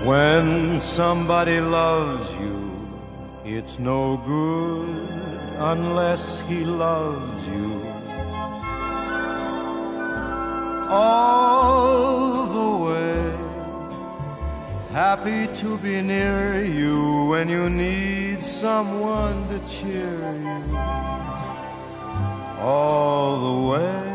When somebody loves you, it's no good unless he loves you. All the way, happy to be near you when you need someone to cheer you. All the way,